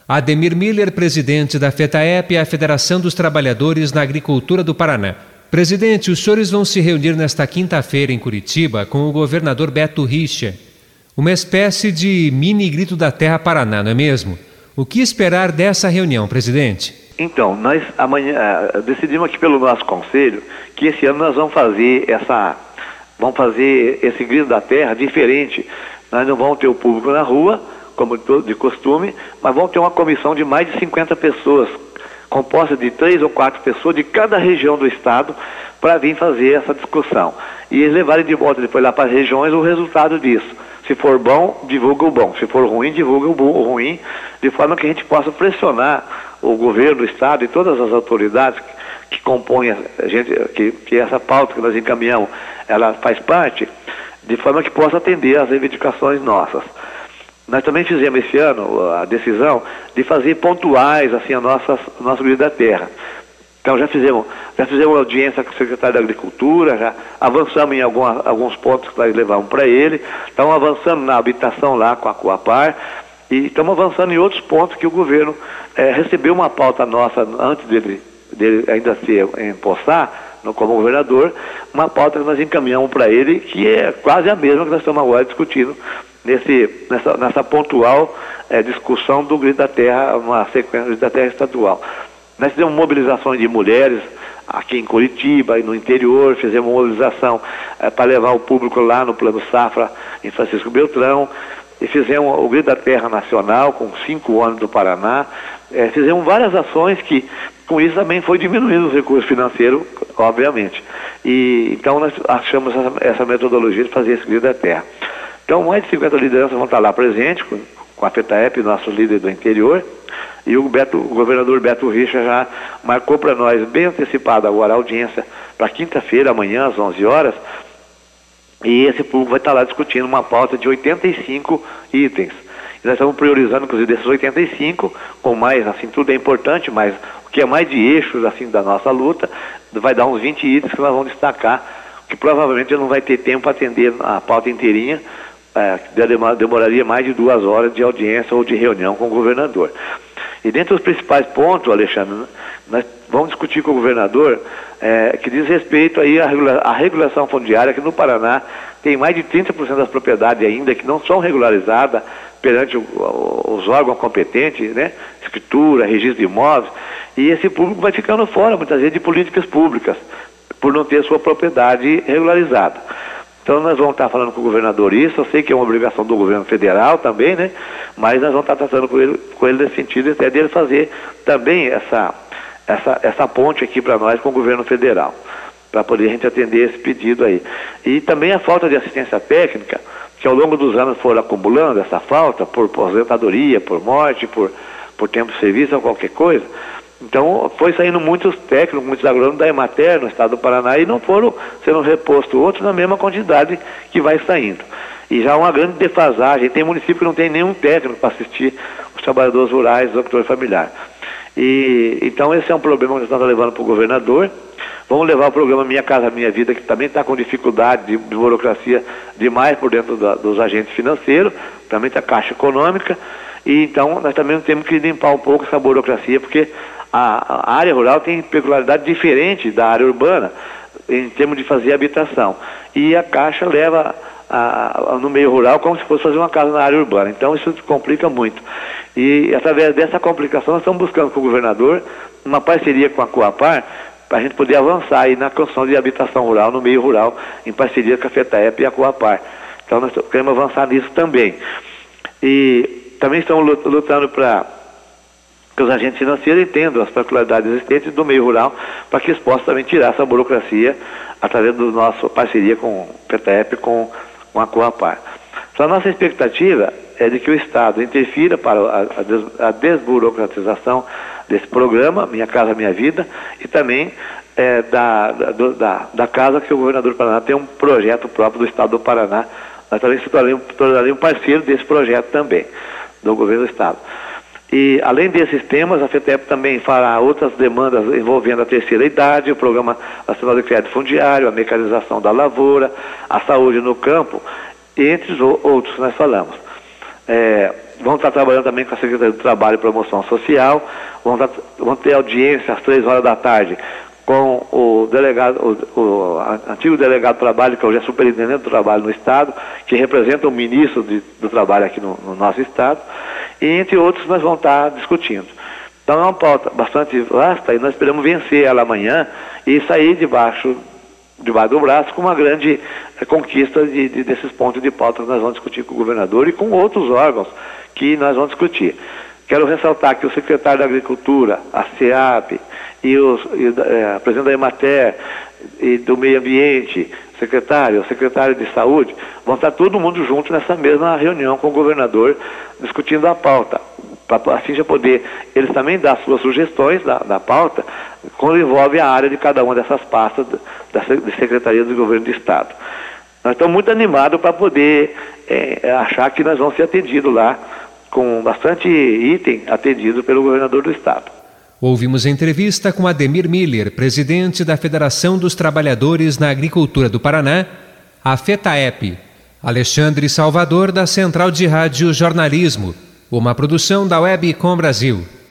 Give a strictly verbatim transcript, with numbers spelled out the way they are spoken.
Ademir Miller, presidente da FETAEP, a Federação dos Trabalhadores na Agricultura do Paraná. Presidente, os senhores vão se reunir nesta quinta-feira em Curitiba com o governador Beto Richa. Uma espécie de mini grito da terra Paraná, não é mesmo? O que esperar dessa reunião, presidente? Então, nós amanhã decidimos aqui pelo nosso conselho que esse ano nós vamos fazer essa, vamos fazer esse grito da terra diferente. Nós não vamos ter o público na rua, como de costume, mas vamos ter uma comissão de mais de cinquenta pessoas, composta de três ou quatro pessoas de cada região do estado, para vir fazer essa discussão. E eles levarem de volta depois lá para as regiões o resultado disso. Se for bom, divulga o bom. Se for ruim, divulga o, bom, o ruim, de forma que a gente possa pressionar o governo do estado e todas as autoridades que, que compõem a gente, que, que essa pauta que nós encaminhamos, ela faz parte, de forma que possa atender às reivindicações nossas. Nós também fizemos esse ano a decisão de fazer pontuais assim a nossa nosso grito da terra. Então já fizemos já fizemos audiência com o secretário da Agricultura, já avançamos em alguma, alguns pontos que nós levamos para ele, estamos avançando na habitação lá com a Coapar e estamos avançando em outros pontos que o governo é, recebeu uma pauta nossa antes dele, dele ainda se empossar no, como governador, uma pauta que nós encaminhamos para ele que é quase a mesma que nós estamos agora discutindo Nesse, nessa, nessa pontual é, discussão do grito da terra, uma sequência do grito da terra estadual. Nós fizemos mobilizações de mulheres aqui em Curitiba e no interior, fizemos mobilização é, para levar o público lá no Plano Safra, em Francisco Beltrão, e fizemos o grito da terra nacional com cinco ônibus do Paraná, é, fizemos várias ações que, com isso também foi diminuindo os recursos financeiros, obviamente. E, então nós achamos essa, essa metodologia de fazer esse grito da terra. Então, mais de cinquenta lideranças vão estar lá presentes, com, com a FETAEP, nosso líder do interior, e o, Beto, o governador Beto Richa já marcou para nós, bem antecipado agora, a audiência para quinta-feira, amanhã, às onze horas, e esse público vai estar lá discutindo uma pauta de oitenta e cinco itens. E nós estamos priorizando, inclusive, desses oitenta e cinco, com mais, assim, tudo é importante, mas o que é mais de eixos, assim, da nossa luta, vai dar uns vinte itens que nós vamos destacar, que provavelmente não vai ter tempo para atender a pauta inteirinha, É, demoraria mais de duas horas de audiência ou de reunião com o governador. E dentre os principais pontos, Alexandre, nós vamos discutir com o governador é, que diz respeito aí à regula à regulação fundiária, que no Paraná tem mais de trinta por cento das propriedades ainda que não são regularizadas perante o, o, os órgãos competentes, né? Escritura, registro de imóveis, e esse público vai ficando fora, muitas vezes, de políticas públicas, por não ter sua propriedade regularizada. Então nós vamos estar falando com o governador isso, eu sei que é uma obrigação do governo federal também, né? Mas nós vamos estar tratando com ele, com ele nesse sentido, até dele fazer também essa, essa, essa ponte aqui para nós com o governo federal, para poder a gente atender esse pedido aí. E também a falta de assistência técnica, que ao longo dos anos foram acumulando essa falta, por aposentadoria, por morte, por, por tempo de serviço ou qualquer coisa. Então, foi saindo muitos técnicos, muitos agrônomos da Emater no estado do Paraná e não foram sendo repostos outros na mesma quantidade que vai saindo. E já há uma grande defasagem, tem município que não tem nenhum técnico para assistir os trabalhadores rurais, os agricultores familiares. E, então, esse é um problema que nós estamos levando para o governador. Vamos levar o programa Minha Casa Minha Vida, que também está com dificuldade de, de burocracia demais por dentro da, dos agentes financeiros, também está Caixa Econômica. E então, nós também temos que limpar um pouco essa burocracia, porque a, a área rural tem peculiaridade diferente da área urbana em termos de fazer habitação. E a Caixa leva a, a, no meio rural como se fosse fazer uma casa na área urbana. Então isso complica muito. E através dessa complicação nós estamos buscando com o governador uma parceria com a Coapar para a gente poder avançar aí na construção de habitação rural no meio rural, em parceria com a FETAEP e a Coapar. Então nós queremos avançar nisso também. E também estamos lutando para que os agentes financeiros entendam as peculiaridades existentes do meio rural, para que eles possam também tirar essa burocracia através da nossa parceria com o FETAEP, com, com a Coapar. Então a nossa expectativa é de que o Estado interfira para a, a desburocratização desse programa, Minha Casa Minha Vida, e também é, da, da, da, da casa que o governador do Paraná tem um projeto próprio do Estado do Paraná. Nós também se tornaremos um parceiro desse projeto também, do governo do Estado. E, além desses temas, a FETAEP também fará outras demandas envolvendo a terceira idade, o Programa Nacional de Crédito Fundiário, a mecanização da lavoura, a saúde no campo, entre os outros que nós falamos. É, vão estar trabalhando também com a Secretaria do Trabalho e Promoção Social, vão, estar, vão ter audiência às três horas da tarde com o delegado, o, o antigo delegado do trabalho, que hoje é superintendente do trabalho no Estado, que representa o ministro de, do trabalho aqui no, no nosso Estado, e entre outros nós vamos estar discutindo. Então é uma pauta bastante vasta e nós esperamos vencer ela amanhã e sair debaixo, debaixo do braço com uma grande é, conquista de, de, desses pontos de pauta que nós vamos discutir com o governador e com outros órgãos que nós vamos discutir. Quero ressaltar que o secretário da Agricultura, a SEAP, e, os, e é, a presidente da Emater e do Meio Ambiente, secretário, o secretário de Saúde, vão estar todo mundo junto nessa mesma reunião com o governador, discutindo a pauta, para assim já poder eles também dar suas sugestões da, da pauta, quando envolve a área de cada uma dessas pastas da de Secretaria do Governo do Estado. Nós estamos muito animados para poder é, achar que nós vamos ser atendidos lá, com bastante item atendido pelo governador do Estado. Ouvimos a entrevista com Ademir Miller, presidente da Federação dos Trabalhadores na Agricultura do Paraná, a FETAEP. Alexandre Salvador, da Central de Rádio Jornalismo, uma produção da Webcom Brasil.